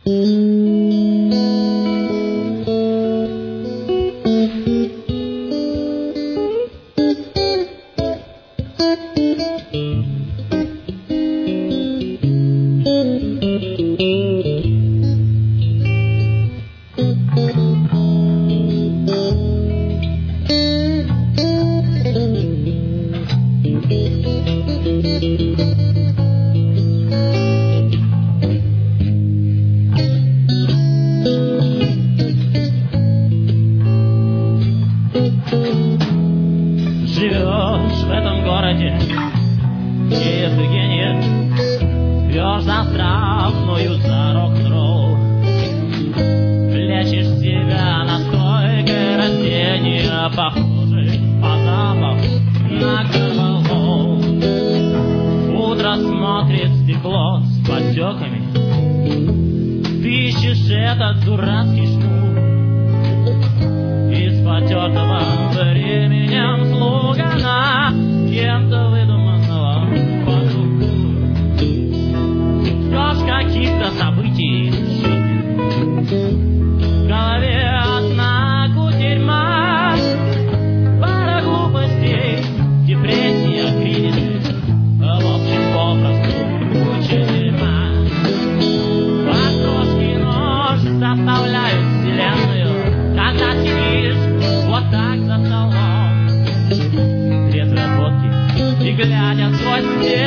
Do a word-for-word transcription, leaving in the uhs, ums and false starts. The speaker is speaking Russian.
Живешь в этом городе, если гений, пьешь заправную за рок-н-ролл, лечишь себя настойкой растения, похожей по запаху на корвалол. Утро смотрит в стекло с потеками, ты ищешь этот дурацкий шнур из потертого временем слогана, кем-то выдуманного подругу. Ждешь каких-то событий в жизни, в голове одна кутерьма, пара глупостей, депрессия, кризис, в общем, попросту куча дерьма. Восточный нож составляют вселенную, когда сидишь вот так за столом, трезвый от водки и глядя сквозь стены.